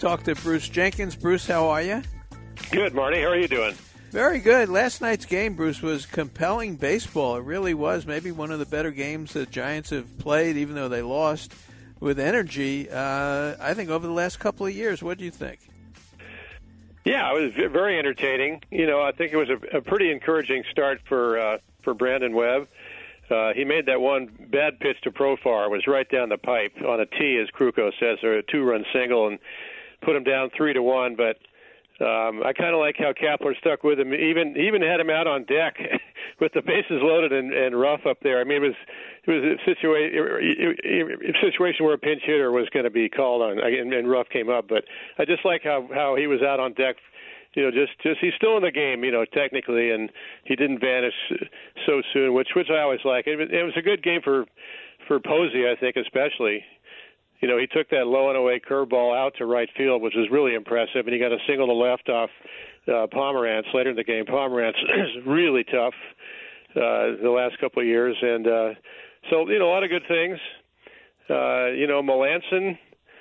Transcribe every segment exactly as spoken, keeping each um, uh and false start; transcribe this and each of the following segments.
talk to Bruce Jenkins. Bruce, how are you? Good, Marty. How are you doing? Very good. Last night's game, Bruce, was compelling baseball. It really was. Maybe one of the better games the Giants have played, even though they lost with energy, uh, I think, over the last couple of years. What do you think? Yeah, it was very entertaining. You know, I think it was a, a pretty encouraging start for uh, for Brandon Webb. Uh, he made that one bad pitch to Profar. It was right down the pipe on a tee, as Krukow says, or a two-run single, and put him down three to one. But um, I kind of like how Kapler stuck with him. Even even had him out on deck with the bases loaded and, and rough up there. I mean, it was it was a situation a situation where a pinch hitter was going to be called on, and, and Ruff came up. But I just like how how he was out on deck. You know, just, just he's still in the game, you know, technically, and he didn't vanish so soon, which which I always like. It, it was a good game for for Posey, I think, especially. You know, he took that low and away curveball out to right field, which was really impressive, and he got a single to left off uh, Pomerantz later in the game. Pomerantz is really tough uh, the last couple of years, and uh, so you know, a lot of good things. Uh, you know, Melanson.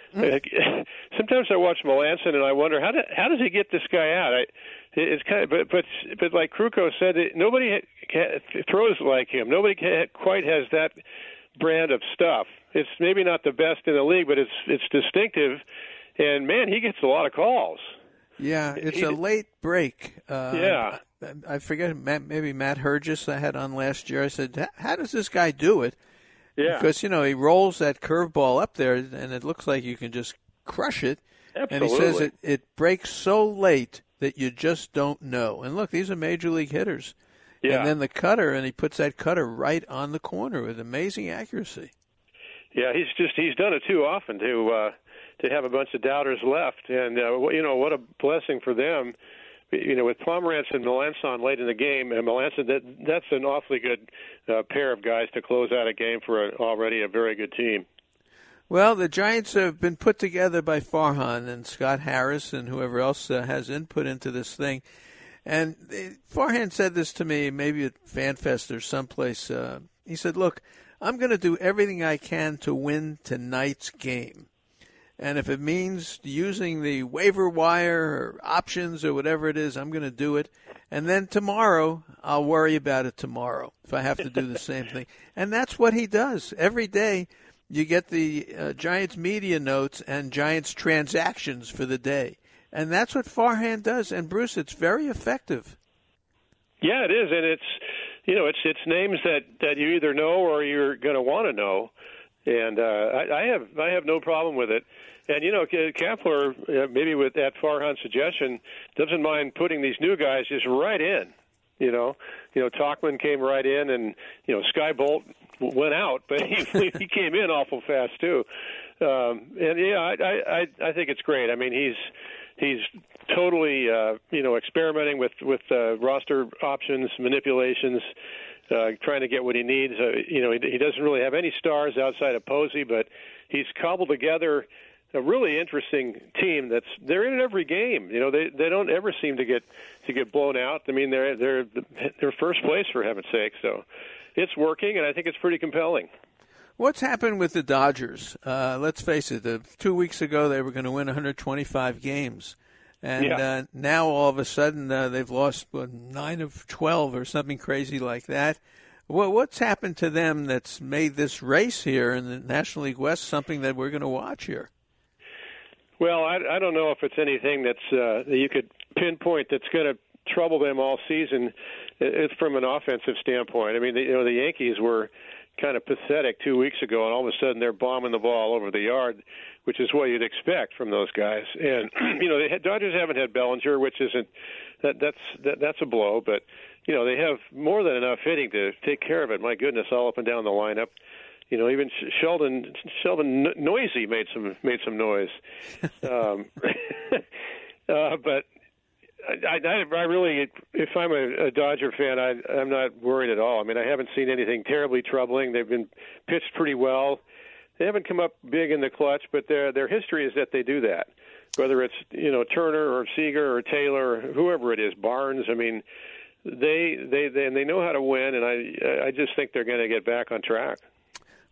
Sometimes I watch Melanson and I wonder how do, how does he get this guy out? I, it's kind of, but but but like Krukow said, it, nobody ha, throws like him. Nobody ha, quite has that brand of stuff. It's maybe not the best in the league, but it's it's distinctive. And man, he gets a lot of calls. Yeah, it's he, a late break. Uh, yeah, I, I forget. Maybe Matt Hergis I had on last year. I said, how does this guy do it? Yeah. Because, you know, he rolls that curveball up there, and it looks like you can just crush it. Absolutely. And he says it, it breaks so late that you just don't know. And, look, these are major league hitters. Yeah. And then the cutter, and he puts that cutter right on the corner with amazing accuracy. Yeah, he's just he's done it too often to uh, to have a bunch of doubters left. And, uh, you know, what a blessing for them. You know, with Pomerantz and Melanson late in the game, and Melanson, that, that's an awfully good uh, pair of guys to close out a game for a, already a very good team. Well, the Giants have been put together by Farhan and Scott Harris and whoever else uh, has input into this thing. And they, Farhan said this to me, maybe at FanFest or someplace. Uh, he said, look, I'm going to do everything I can to win tonight's game. And if it means using the waiver wire or options or whatever it is, I'm going to do it. And then tomorrow, I'll worry about it tomorrow if I have to do the same thing. And that's what he does. Every day, you get the uh, Giants media notes and Giants transactions for the day. And that's what Farhan does. And, Bruce, it's very effective. Yeah, it is. And it's, you know, it's it's names that, that you either know or you're going to want to know. And uh, I, I have I have no problem with it. And, you know, Kapler, uh, maybe with that Farhan suggestion, doesn't mind putting these new guys just right in. You know, you know, Tauchman came right in, and, you know, Sky Bolt went out, but he he came in awful fast, too. Um, and, yeah, I, I, I think it's great. I mean, he's he's totally, uh, you know, experimenting with, with uh, roster options, manipulations, uh, trying to get what he needs. Uh, you know, he, he doesn't really have any stars outside of Posey, but he's cobbled together a really interesting team that's they're in every game. You know, they they don't ever seem to get to get blown out. I mean, they're they're they're first place for heaven's sake. So it's working, and I think it's pretty compelling. What's happened with the Dodgers? Uh, let's face it. The, two weeks ago, they were going to win one hundred twenty-five games, and yeah. uh, now all of a sudden uh, they've lost what, nine of twelve or something crazy like that. Well, what's happened to them that's made this race here in the National League West something that we're going to watch here? Well, I, I don't know if it's anything that's uh, that you could pinpoint that's going to trouble them all season. It's from an offensive standpoint. I mean, the, you know, the Yankees were kind of pathetic two weeks ago, and all of a sudden they're bombing the ball over the yard, which is what you'd expect from those guys. And you know, the Dodgers haven't had Bellinger, which isn't that that's that, that's a blow, but you know, they have more than enough hitting to take care of it. My goodness, all up and down the lineup. You know, even Sheldon Sheldon Noisy made some made some noise, um, uh, but I, I, I really, if I'm a, a Dodger fan, I, I'm not worried at all. I mean, I haven't seen anything terribly troubling. They've been pitched pretty well. They haven't come up big in the clutch, but their their history is that they do that. Whether it's you know Turner or Seager or Taylor or whoever it is, Barnes. I mean, they they they, and they know how to win, and I I just think they're going to get back on track.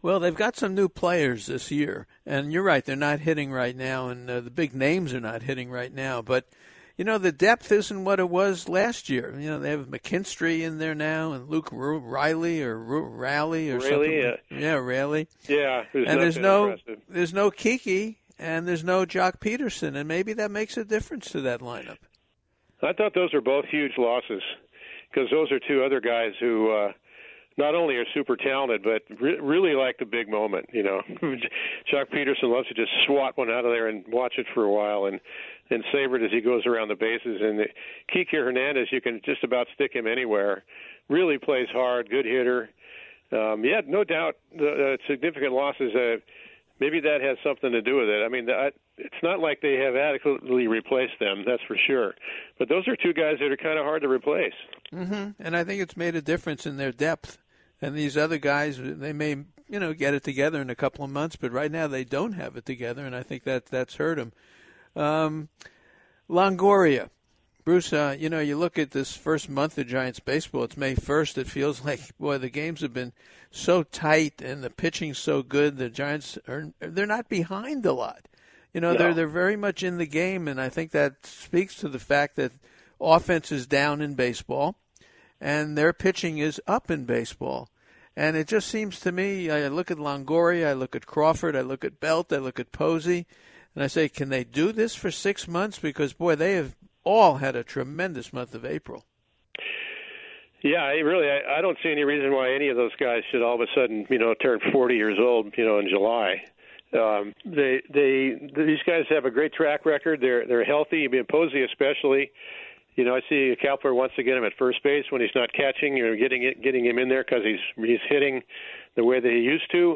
Well, they've got some new players this year, and you're right, they're not hitting right now, and uh, the big names are not hitting right now. But, you know, the depth isn't what it was last year. You know, they have McKinstry in there now, and Luke R- Riley or R- Raleigh or really? something. Yeah, yeah Raleigh. Yeah, and there's no impressive. there's no Kiki, and there's no Jock Peterson, and maybe that makes a difference to that lineup. I thought those are both huge losses because those are two other guys who uh, not only are super talented, but re- really like the big moment. You know, Jock Peterson loves to just swat one out of there and watch it for a while and, and savor it as he goes around the bases. And the, Kiki Hernandez, you can just about stick him anywhere. Really plays hard, good hitter. Um, yeah, no doubt the uh, significant losses. Uh, maybe that has something to do with it. I mean, I, it's not like they have adequately replaced them, that's for sure. But those are two guys that are kind of hard to replace. Mm-hmm. And I think it's made a difference in their depth. And these other guys, they may, you know, get it together in a couple of months, but right now they don't have it together, and I think that that's hurt them. Um, Longoria. Bruce, uh, you know, you look at this first month of Giants baseball, it's May first. It feels like, boy, the games have been so tight and the pitching's so good. The Giants, are they're not behind a lot. You know, no. they're they're very much in the game, and I think that speaks to the fact that offense is down in baseball, and their pitching is up in baseball. And it just seems to me, I look at Longoria, I look at Crawford, I look at Belt, I look at Posey, and I say, can they do this for six months? Because, boy, they have all had a tremendous month of April. Yeah, I really, I, I don't see any reason why any of those guys should all of a sudden, you know, turn forty years old, you know, in July. Um, they, they, these guys have a great track record. They're, they're healthy. I mean, Posey especially. You know, I see Kepler wants to get him at first base when he's not catching, or getting it, getting him in there because he's he's hitting the way that he used to.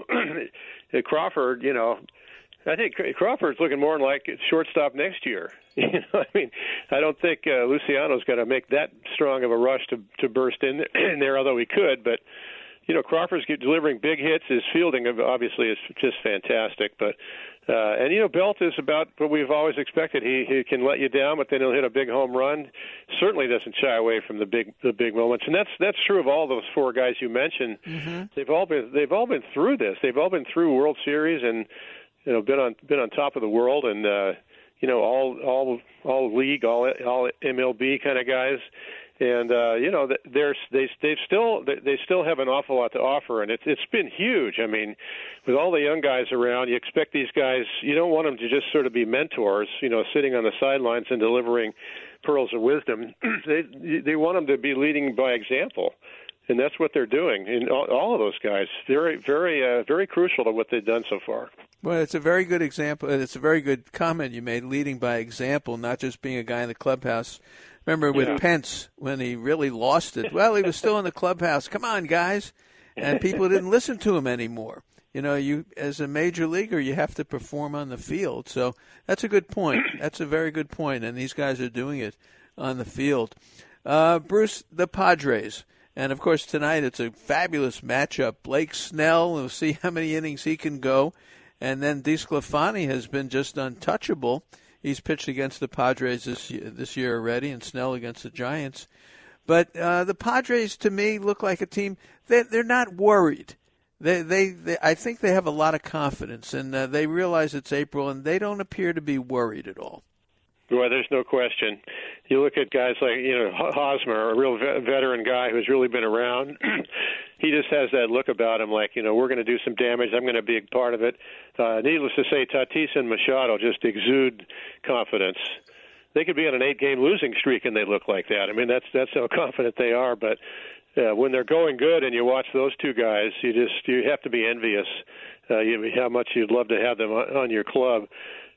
Crawford, you know, I think Crawford's looking more like shortstop next year. You know, I mean, I don't think uh, Luciano's got to make that strong of a rush to to burst in there, in there, although he could. But you know, Crawford's delivering big hits. His fielding obviously is just fantastic. But uh, and you know, Belt is about what we've always expected. He he can let you down, but then he'll hit a big home run. Certainly doesn't shy away from the big the big moments, and that's that's true of all those four guys you mentioned. Mm-hmm. They've all been they've all been through this. They've all been through World Series and you know been on been on top of the world and uh, you know all all all league all all M L B kind of guys. And uh, you know, there's they they still they still have an awful lot to offer, and it's it's been huge. I mean, with all the young guys around, you expect these guys. You don't want them to just sort of be mentors, you know, sitting on the sidelines and delivering pearls of wisdom. they they want them to be leading by example, and that's what they're doing. And all, all of those guys, very very uh, very crucial to what they've done so far. Well, it's a very good example. It's a very good comment you made, leading by example, not just being a guy in the clubhouse. Remember with yeah. Pence, when he really lost it, well, he was still in the clubhouse. Come on, guys. And people didn't listen to him anymore. You know, you as a major leaguer, you have to perform on the field. So that's a good point. That's a very good point, and these guys are doing it on the field. Uh, Bruce, the Padres. And, of course, tonight it's a fabulous matchup. Blake Snell, we'll see how many innings he can go. And then DeSclafani has been just untouchable. He's pitched against the Padres this year, this year already, and Snell against the Giants. But uh, the Padres, to me, look like a team. They, they're not worried. They, they, they, I think they have a lot of confidence, and uh, they realize it's April, and they don't appear to be worried at all. Well, there's no question. You look at guys like, you know, Hosmer, a real veteran guy who's really been around. He just has that look about him like, you know, we're going to do some damage. I'm going to be a part of it. Uh, needless to say, Tatis and Machado just exude confidence. They could be on an eight-game losing streak, and they look like that. I mean, that's that's how confident they are. But uh, when they're going good and you watch those two guys, you just you have to be envious uh, you, how much you'd love to have them on, on your club.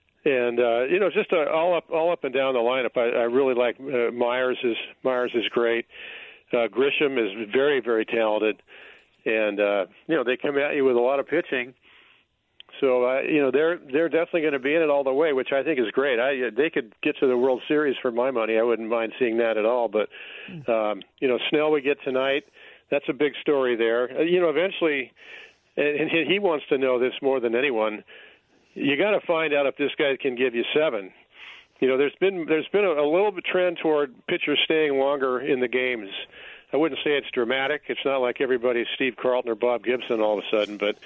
And uh, you know, just uh, all up, all up and down the lineup. I, I really like uh, Myers. Is Myers is great. Uh, Grisham is very, very talented, and uh, you know they come at you with a lot of pitching. So uh, you know they're they're definitely going to be in it all the way, which I think is great. I they could get to the World Series for my money. I wouldn't mind seeing that at all. But um, you know, Snell we get tonight. That's a big story there. Uh, you know, eventually, and he wants to know this more than anyone. You got to find out if this guy can give you seven. You know, there's been there's been a, a little bit trend toward pitchers staying longer in the games. I wouldn't say it's dramatic. It's not like everybody's Steve Carlton or Bob Gibson all of a sudden, but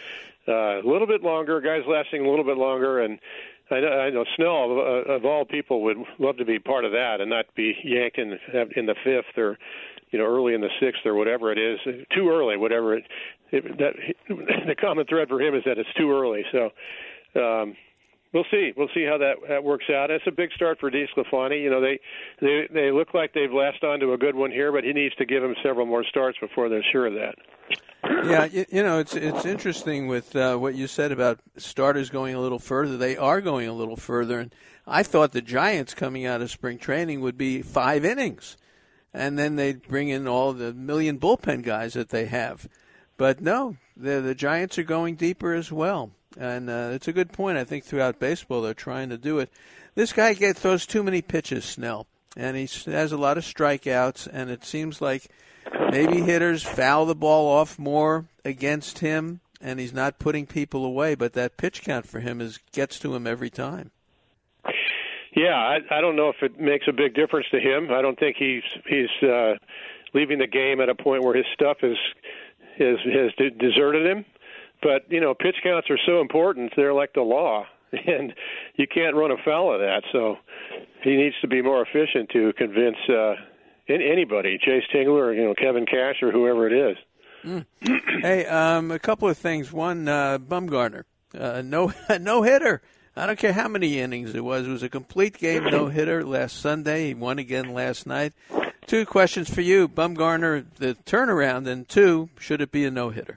uh, a little bit longer, guys lasting a little bit longer, and I know, I know Snell, of, of all people, would love to be part of that and not be yanked in, in the fifth or, you know, early in the sixth or whatever it is. Too early, whatever it. it that the common thread for him is that it's too early. So um, we'll see. We'll see how that, that works out. It's a big start for DeSclafani. You know, they, they they look like they've latched onto a good one here, but he needs to give him several more starts before they're sure of that. Yeah, you, you know, it's it's interesting with uh, what you said about starters going a little further. They are going a little further, and I thought the Giants coming out of spring training would be five innings, and then they'd bring in all the million bullpen guys that they have. But no, the the Giants are going deeper as well, and uh, it's a good point. I think throughout baseball they're trying to do it. This guy get, throws too many pitches, Snell, and he has a lot of strikeouts, and it seems like maybe hitters foul the ball off more against him, and he's not putting people away, but that pitch count for him is gets to him every time. Yeah, I, I don't know if it makes a big difference to him. I don't think he's he's uh, leaving the game at a point where his stuff is, is has deserted him. But, you know, pitch counts are so important. They're like the law, and you can't run afoul of that. So he needs to be more efficient to convince uh, anybody, Chase Tingler or, you know, Kevin Cash or whoever it is. Mm. Hey, um, a couple of things. One, uh, Bumgarner, uh, no no hitter. I don't care how many innings it was. It was a complete game no hitter last Sunday. He won again last night. Two questions for you, Bumgarner, the turnaround, and two, should it be a no hitter?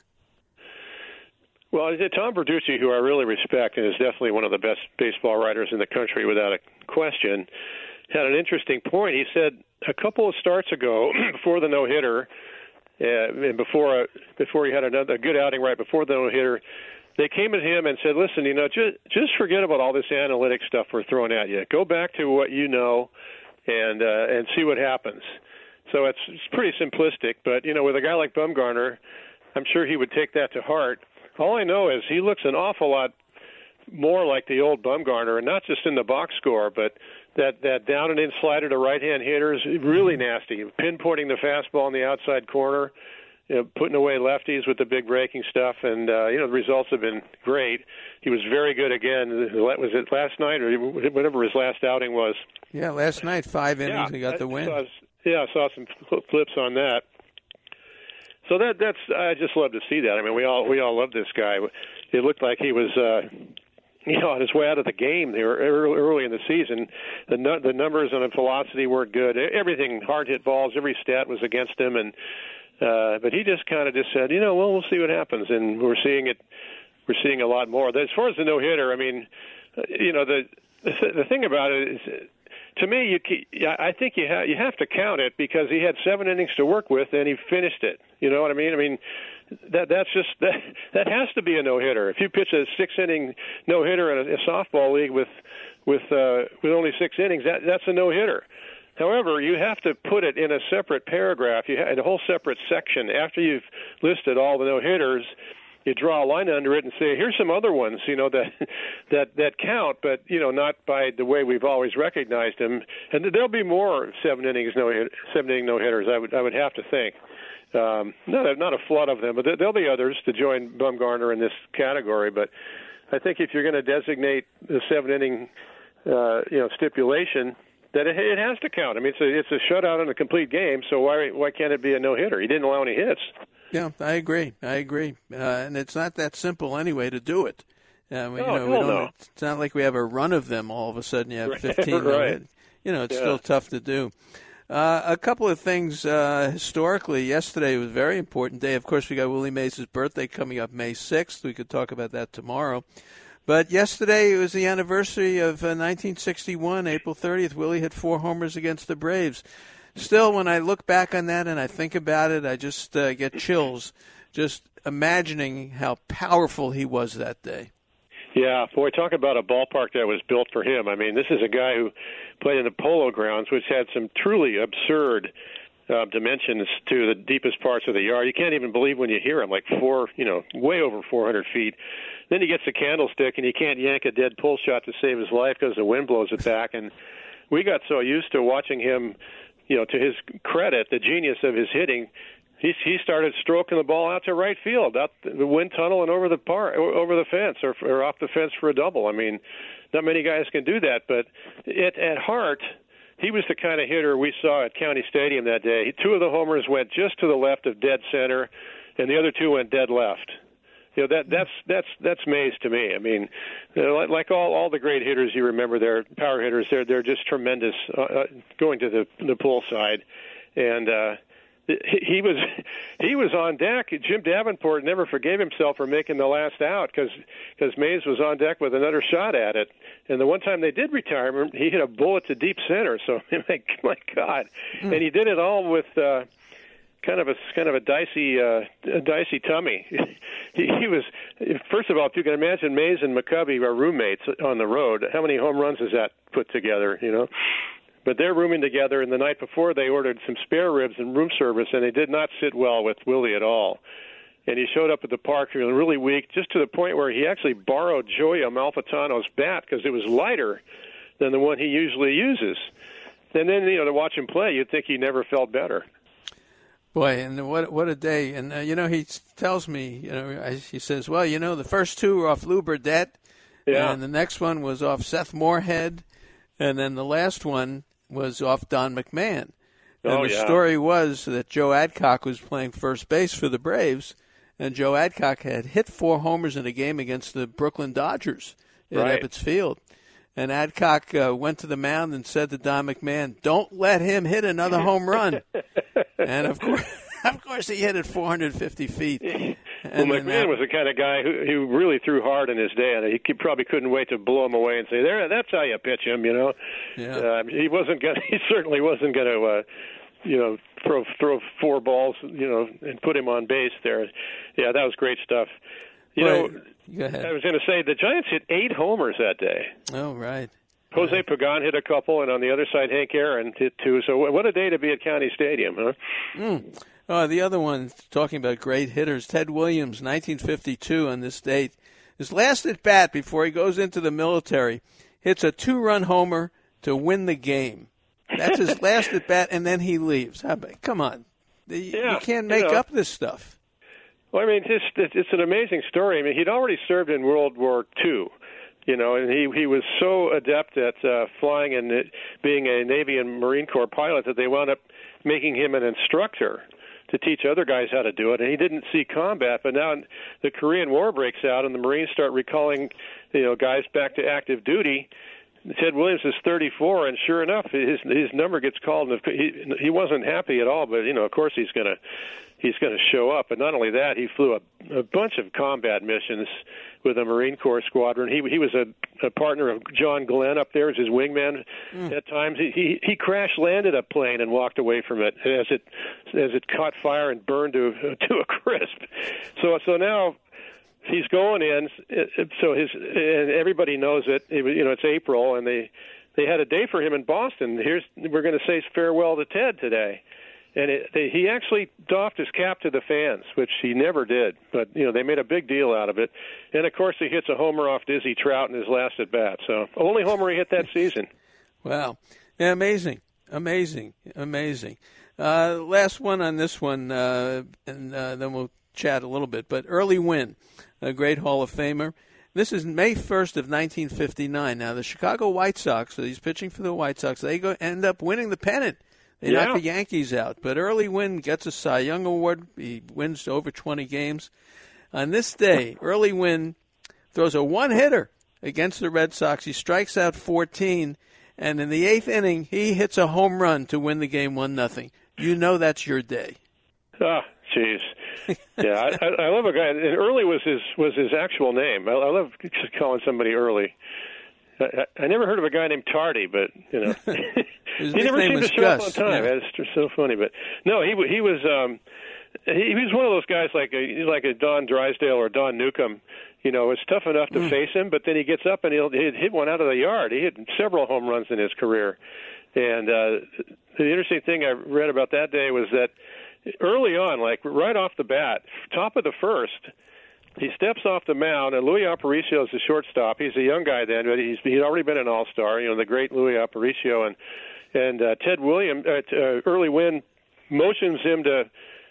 Well, Tom Verducci, who I really respect and is definitely one of the best baseball writers in the country without a question, had an interesting point. He said a couple of starts ago, before the no hitter, uh, and before uh, before he had another a good outing right before the no hitter, they came at him and said, "Listen, you know, just just forget about all this analytic stuff we're throwing at you. Go back to what you know, and uh, and see what happens." So it's, it's pretty simplistic, but you know, with a guy like Bumgarner, I'm sure he would take that to heart. All I know is he looks an awful lot more like the old Bumgarner, and not just in the box score, but that, that down and in slider to right-hand hitters, really nasty, pinpointing the fastball in the outside corner, you know, putting away lefties with the big breaking stuff, and uh, you know the results have been great. He was very good again. Was it last night or whatever his last outing was? Yeah, last night, five innings, yeah, he got the win. I saw, yeah, I saw some clips on that. So that that's I just love to see that. I mean, we all we all love this guy. It looked like he was, uh, you know, on his way out of the game there early in the season. The the numbers on the velocity weren't good. Everything, hard hit balls, every stat was against him, and uh, but he just kind of just said, you know, well, we'll see what happens, and we're seeing it. We're seeing a lot more. As far as the no hitter, I mean, you know, the the thing about it is, to me, you I think you have you have to count it because he had seven innings to work with and he finished it. You know what I mean? I mean, that that's just that that has to be a no hitter. If you pitch a six inning no hitter in a, a softball league with with uh, with only six innings, that that's a no hitter. However, you have to put it in a separate paragraph, you have a whole separate section after you've listed all the no hitters. You draw a line under it and say, here's some other ones, you know, that that that count, but you know, not by the way we've always recognized them. And there'll be more seven innings no seven inning no hitters. I would I would have to think. Um, not a, not a flood of them, but there'll be others to join Bumgarner in this category. But I think if you're going to designate the seven inning, uh, you know, stipulation, that it, it has to count. I mean, it's a it's a shutout in a complete game, so why why can't it be a no hitter? He didn't allow any hits. Yeah, I agree. I agree, uh, and it's not that simple anyway to do it. Uh, we, no, you know, we no, don't, no. It's not like we have a run of them. All of a sudden, you have fifteen. Right. You know, it's yeah. still tough to do. Uh, a couple of things uh, historically. Yesterday was a very important day. Of course, we got Willie Mays' birthday coming up May sixth. We could talk about that tomorrow. But yesterday it was the anniversary of uh, nineteen sixty-one, April thirtieth. Willie hit four homers against the Braves. Still, when I look back on that and I think about it, I just uh, get chills just imagining how powerful he was that day. Yeah, boy, talk about a ballpark that was built for him. I mean, this is a guy who played in the Polo Grounds, which had some truly absurd uh, dimensions to the deepest parts of the yard. You can't even believe when you hear him, like four, you know, way over four hundred feet. Then he gets the candlestick, and he can't yank a dead pull shot to save his life because the wind blows it back. And we got so used to watching him, you know, to his credit, the genius of his hitting, he he started stroking the ball out to right field, out the wind tunnel and over the par, over the fence, or, or off the fence for a double. I mean, not many guys can do that, but at, at heart, he was the kind of hitter we saw at County Stadium that day. Two of the homers went just to the left of dead center, and the other two went dead left. You know, that that's that's that's Mays to me. I mean, you know, like, like all all the great hitters you remember, they're power hitters. They're they're just tremendous uh, going to the the pull side, and uh, he was he was on deck. Jim Davenport never forgave himself for making the last out because because Mays was on deck with another shot at it. And the one time they did retire him, he hit a bullet to deep center. So my God, mm. and he did it all with. Uh, Kind of a kind of a dicey, uh, a dicey tummy. he, he was, first of all, if you can imagine, Mays and McCovey are roommates on the road. How many home runs has that put together? You know, but they're rooming together. And the night before, they ordered some spare ribs and room service, and they did not sit well with Willie at all. And he showed up at the park feeling really weak, just to the point where he actually borrowed Joey Amalfitano's bat because it was lighter than the one he usually uses. And then, you know, to watch him play, you'd think he never felt better. Boy, and what what a day! And uh, you know, he tells me, you know, I, he says, "Well, you know, the first two were off Lou Burdett, yeah. and the next one was off Seth Moorhead, and then the last one was off Don McMahon." And oh, the yeah. story was that Joe Adcock was playing first base for the Braves, and Joe Adcock had hit four homers in a game against the Brooklyn Dodgers at right. Ebbets Field. And Adcock uh, went to the mound and said to Don McMahon, "Don't let him hit another home run." And of course, of course, he hit it four hundred fifty feet. Well, And McMahon that, was the kind of guy who, who really threw hard in his day, and he could, probably couldn't wait to blow him away and say, "There, that's how you pitch him." You know, yeah. uh, he wasn't gonna. He certainly wasn't going to, uh, you know, throw throw four balls, you know, and put him on base there. Yeah, that was great stuff. You well, know, go ahead. I was going to say the Giants hit eight homers that day. Oh, right. Jose right. Pagan hit a couple, and on the other side, Hank Aaron hit two. So what a day to be at County Stadium, huh? Mm. Oh, the other one, talking about great hitters, Ted Williams, nineteen fifty-two on this date. His last at bat before he goes into the military, hits a two-run homer to win the game. That's his last at bat, and then he leaves. How about, come on. You, yeah, you can't make you know. up this stuff. Well, I mean, it's, it's an amazing story. I mean, he'd already served in World War Two, you know, and he, he was so adept at uh, flying and it, being a Navy and Marine Corps pilot that they wound up making him an instructor to teach other guys how to do it. And he didn't see combat, but now the Korean War breaks out and the Marines start recalling, you know, guys back to active duty. Ted Williams is thirty-four, and sure enough, his his number gets called. And he he wasn't happy at all, but you know, of course, he's gonna he's gonna show up. But not only that, he flew a, a bunch of combat missions with a Marine Corps squadron. He he was a, a partner of John Glenn up there as his wingman. Mm. At times, he, he he crash landed a plane and walked away from it as it as it caught fire and burned to to a crisp. So so now. He's going in, so his and everybody knows it. it. You know, it's April, and they they had a day for him in Boston. Here's we're going to say farewell to Ted today, and it, they, he actually doffed his cap to the fans, which he never did. But you know, they made a big deal out of it, and of course, he hits a homer off Dizzy Trout in his last at bat. So only homer he hit that season. Wow, yeah, amazing, amazing, amazing. Uh, last one on this one, uh, and uh, then we'll chat a little bit. But Early Wynn, a great Hall of Famer. This is May first of nineteen fifty-nine. Now, the Chicago White Sox, so he's pitching for the White Sox, they go end up winning the pennant. They yeah. knock the Yankees out. But Early Wynn gets a Cy Young Award. He wins over twenty games. On this day, Early Wynn throws a one-hitter against the Red Sox. He strikes out fourteen, and in the eighth inning, he hits a home run to win the game one nothing. You know that's your day. Ah, jeez. Yeah, I, I love a guy. And Early was his was his actual name. I, I love calling somebody Early. I, I never heard of a guy named Tardy, but you know, his he never seemed to show Gus. up on time. Yeah. That's just so funny. But no, he he was um, he, he was one of those guys like a like a Don Drysdale or Don Newcomb. You know, it's tough enough to mm. face him, but then he gets up and he'll he'd hit one out of the yard. He hit several home runs in his career. And uh, the interesting thing I read about that day was that early on, like right off the bat, top of the first, he steps off the mound, and Louis Aparicio is the shortstop. He's a young guy then, but he's he'd already been an all-star, you know, the great Louis Aparicio. And and uh, Ted Williams, uh, uh, Early Wynn motions him to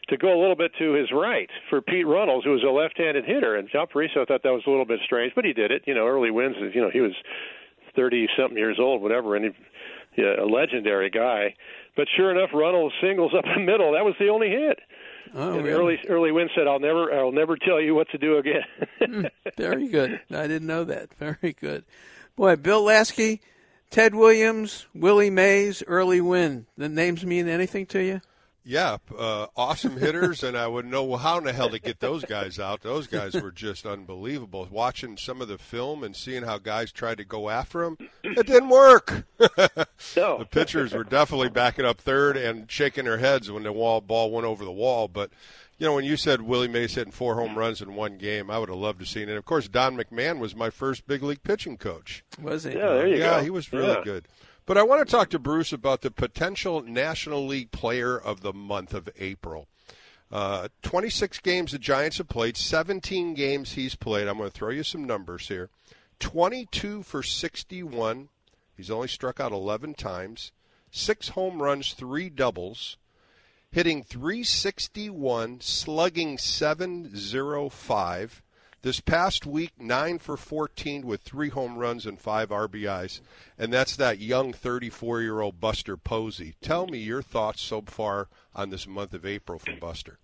to go a little bit to his right for Pete Runnels, who was a left-handed hitter. And John Pariso thought that was a little bit strange, but he did it. You know, early wins. You know, he was thirty-something years old, whatever, and he, yeah, a legendary guy. But sure enough, Runnels singles up the middle. That was the only hit. Oh, and really? early early win said, "I'll never, I'll never tell you what to do again." mm, very good. I didn't know that. Very good. Boy, Bill Lasky, Ted Williams, Willie Mays, early win. The names mean anything to you? Yeah, uh, awesome hitters, and I wouldn't know how in the hell to get those guys out. Those guys were just unbelievable. Watching some of the film and seeing how guys tried to go after them, it didn't work. No. The pitchers were definitely backing up third and shaking their heads when the wall ball went over the wall. But, you know, when you said Willie Mays hitting four home runs in one game, I would have loved to see it. And, of course, Don McMahon was my first big league pitching coach. Was he? Yeah, there you yeah, go. Yeah, he was really yeah. good. But I want to talk to Bruce about the potential National League Player of the month of April. Uh, twenty-six games the Giants have played, seventeen games he's played. I'm going to throw you some numbers here. twenty-two for sixty-one. He's only struck out eleven times. Six home runs, three doubles. Hitting three sixty-one, slugging seven oh five. This past week, nine for fourteen with three home runs and five R B Is. And that's that young thirty-four-year-old Buster Posey. Tell me your thoughts so far on this month of April from Buster.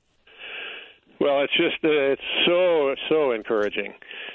Well, it's just uh, it's so, so encouraging.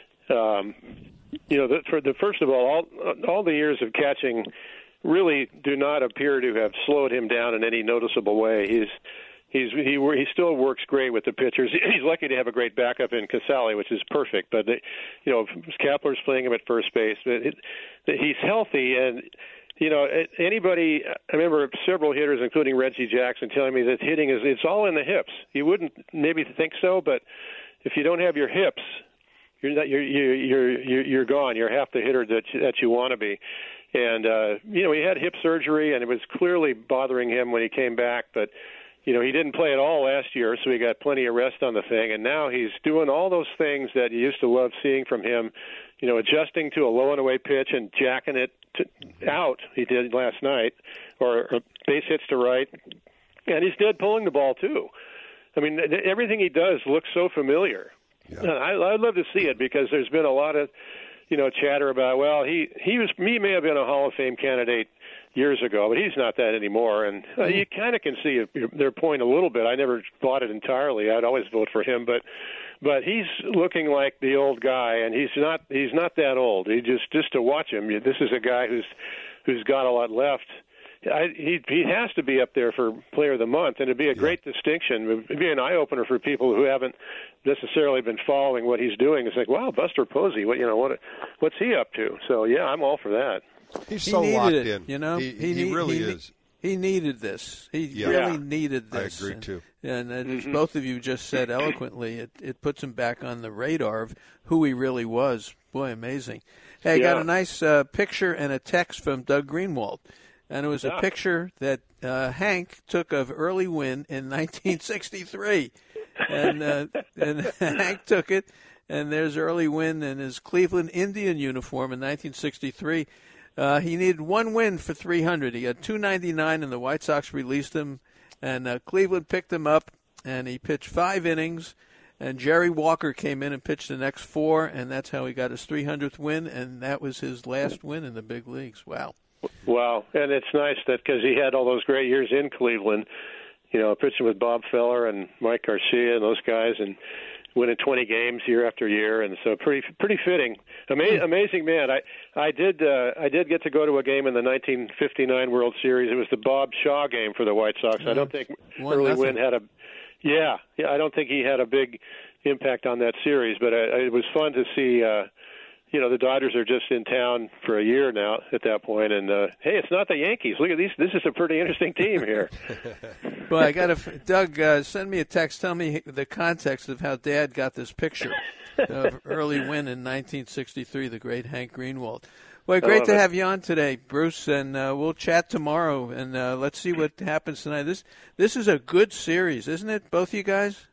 Um, you know, the, for the first of all, all, all the years of catching really do not appear to have slowed him down in any noticeable way. He's He's he he still works great with the pitchers. He's lucky to have a great backup in Casale, which is perfect. But you know, Kapler's playing him at first base. But it, he's healthy, and you know, anybody. I remember several hitters, including Reggie Jackson, telling me that hitting is it's all in the hips. You wouldn't maybe think so, but if you don't have your hips, you're not, you're you're you're you're gone. You're half the hitter that you, that you want to be. And uh, you know, he had hip surgery, and it was clearly bothering him when he came back, but. You know, he didn't play at all last year, so he got plenty of rest on the thing. And now he's doing all those things that you used to love seeing from him, you know, adjusting to a low and away pitch and jacking it to, out. He did last night, or, or base hits to right. And he's dead pulling the ball, too. I mean, everything he does looks so familiar. Yeah. And I, I'd love to see it because there's been a lot of, you know, chatter about, well, he, he was he may have been a Hall of Fame candidate years ago, but he's not that anymore. And uh, you kind of can see their point a little bit. I never bought it entirely. I'd always vote for him, but but he's looking like the old guy, and he's not he's not that old. He just just to watch him, this is a guy who's who's got a lot left. I, he he has to be up there for Player of the Month, and it'd be a great yeah. distinction. It'd be an eye opener for people who haven't necessarily been following what he's doing. It's like, wow, Buster Posey, what you know, what what's he up to? So yeah, I'm all for that. He's he so locked it, in. You know, he, he, he need, really he, is. He needed this. He yeah. really yeah. needed this. I agree too. And, and as mm-hmm. both of you just said eloquently, it, it puts him back on the radar of who he really was. Boy, amazing. Hey, I yeah. got a nice uh, picture and a text from Doug Greenwald. And it was yeah. a picture that uh, Hank took of Early Wynn in nineteen sixty-three. and uh, and Hank took it, and there's Early Wynn in his Cleveland Indian uniform in nineteen sixty-three. Uh, he needed one win for three hundred. He got two ninety-nine, and the White Sox released him. And uh, Cleveland picked him up, and he pitched five innings. And Jerry Walker came in and pitched the next four, and that's how he got his three hundredth win, and that was his last win in the big leagues. Wow. Wow, and it's nice that because he had all those great years in Cleveland, you know, pitching with Bob Feller and Mike Garcia and those guys, and winning twenty games year after year, and so pretty pretty fitting. Ama- amazing man. I I did uh, I did get to go to a game in the nineteen fifty-nine World Series. It was the Bob Shaw game for the White Sox. Yeah. I don't think One Early nothing. Wynn had a yeah yeah. I don't think he had a big impact on that series, but I, it was fun to see. Uh, You know, the Dodgers are just in town for a year now at that point, and uh, hey, it's not the Yankees. Look at these. This is a pretty interesting team here. Well, I got to Doug. Uh, send me a text. Tell me the context of how Dad got this picture of Early Wynn in nineteen sixty-three. The great Hank Greenwald. Well, great to it. have you on today, Bruce, and uh, we'll chat tomorrow, and uh, let's see what happens tonight. This this is a good series, isn't it? Both you guys.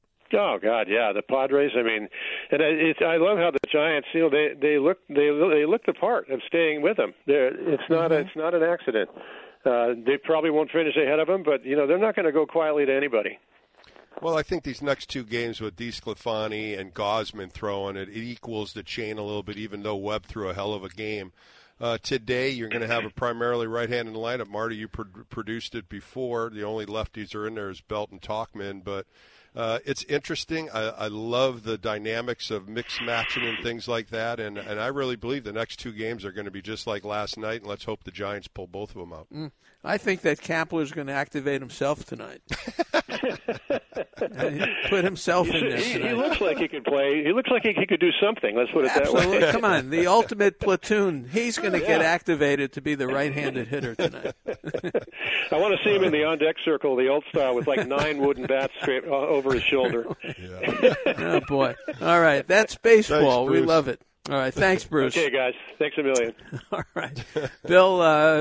Oh God, yeah, the Padres. I mean, and it's, I love how the Giants. You know, they they look they they look the part of staying with them. They're, it's not a, it's not an accident. Uh, they probably won't finish ahead of them, but you know they're not going to go quietly to anybody. Well, I think these next two games with DeSclafani and Gausman throwing it, it equals the chain a little bit, even though Webb threw a hell of a game. Uh, today, you're going to have a primarily right-handed lineup. Marty, you pro- produced it before. The only lefties are in there is Belt and Talkman, but uh, it's interesting. I, I love the dynamics of mixed matching and things like that, and, and I really believe the next two games are going to be just like last night, and let's hope the Giants pull both of them out. Mm. I think that Kapler's going to activate himself tonight. Put himself in there he, tonight. he looks like he could play. He looks like he, he could do something. Let's put it Absolutely. that way. Come on, the ultimate platoon. He's going to yeah. get activated to be the right-handed hitter tonight. I want to see him in the on-deck circle, the old style, with like nine wooden bats straight over his shoulder. Yeah. Oh, boy. All right, that's baseball. Thanks, we love it. All right, thanks, Bruce. Okay, guys. Thanks a million. All right. Bill, uh,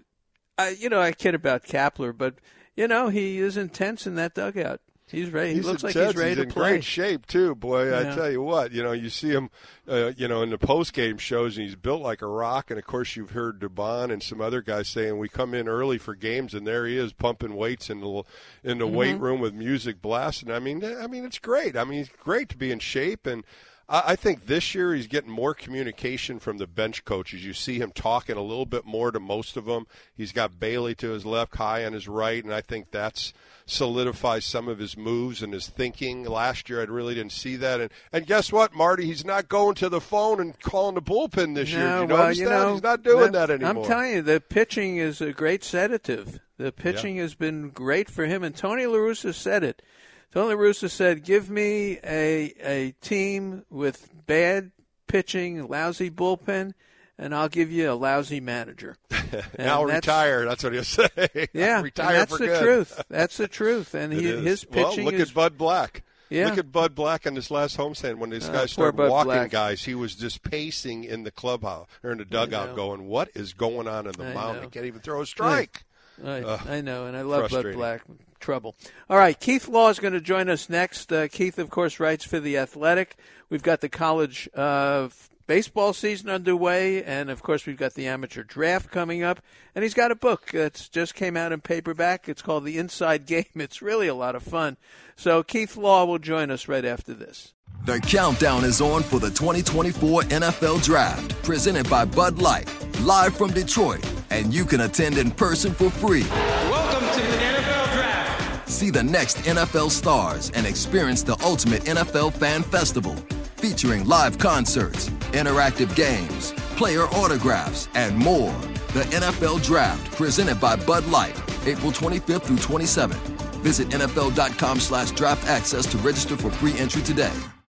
I, you know, I kid about Kapler, but, you know, he is intense in that dugout. He's ready. He's he looks intense. like he's ready he's to in play. Great shape too, boy. Yeah. I tell you what, you know, you see him, uh, you know, in the post game shows, and he's built like a rock. And of course, you've heard Dubon and some other guys saying we come in early for games, and there he is pumping weights in the in the mm-hmm. weight room with music blasting. I mean, I mean, it's great. I mean, he's great to be in shape, and I think this year he's getting more communication from the bench coaches. You see him talking a little bit more to most of them. He's got Bailey to his left, High on his right, and I think that's solidifies some of his moves and his thinking. Last year I really didn't see that. And and guess what, Marty? He's not going to the phone and calling the bullpen this no, year. Do you well, notice you that? know, He's not doing that anymore. I'm telling you, the pitching is a great sedative. The pitching yeah. has been great for him, and Tony La Russa said it. Tony La Russa said, give me a a team with bad pitching, lousy bullpen, and I'll give you a lousy manager. And I'll retire. That's what he'll say. Yeah, retire that's for the good. truth. That's the truth. And he, his pitching well, look is, at Bud Black. Yeah. Look at Bud Black on this last homestand when this uh, guy started Bud walking Black. guys. He was just pacing in the clubhouse or in the dugout going, what is going on in the I mound? know. He can't even throw a strike. I, I, uh, I know, and I love Bud Black. Trouble. All right, Keith Law is going to join us next. Uh, Keith, of course, writes for The Athletic. We've got the college uh, baseball season underway, and, of course, we've got the amateur draft coming up. And he's got a book that just came out in paperback. It's called The Inside Game. It's really a lot of fun. So Keith Law will join us right after this. The countdown is on for the twenty twenty-four N F L Draft, presented by Bud Light, live from Detroit, and you can attend in person for free. Welcome to the N F L Draft. See the next N F L stars and experience the ultimate N F L fan festival, featuring live concerts, interactive games, player autographs, and more. The N F L Draft, presented by Bud Light, April twenty-fifth through twenty-seventh. Visit N F L dot com slash draft access to register for free entry today.